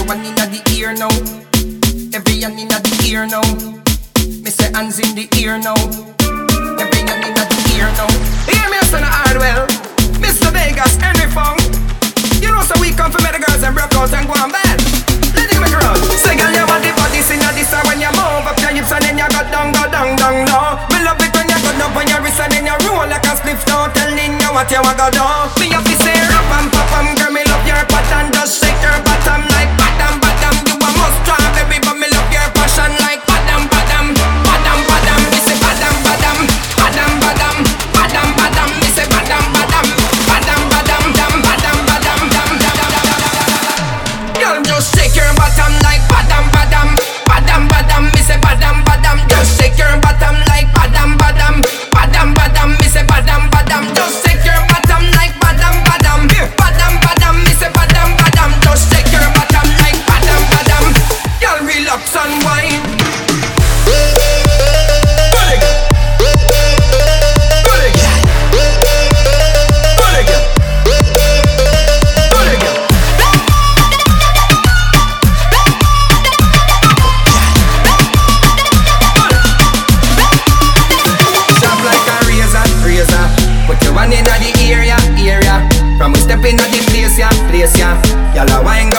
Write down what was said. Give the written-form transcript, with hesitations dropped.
one inna the ear now. Every hand inna the ear now. Me say hands in the ear now. Every hand inna the ear now. Hear me, son of Hardwell, Mr. Vegas, Henry Fong. You know, so we come for me the girls and broke out and go on bad. Let it make a run. Say, girl, you want the body, sing a this when you move up your hips and then you go down, low. Me love it when you go down on your wrist and then you roll like a spliff down, telling you what you want go down. Me have to say, rap and pop, girl, me love your pattern, just shake your bottom like bottom. You a must try, baby, but me love your passion like bottom. Me say bottom. Me say bottom. Girl, just shake your bottom like bottom. Me say bottom. Just shake your bottom like bottom. Me say bottom. Just shake your bottom like bottom. Me say bottom. Just shake your bottom like bottom. Girl, relax and wine. One inna the area. From we step inna the place, yeah. Y'all a wine.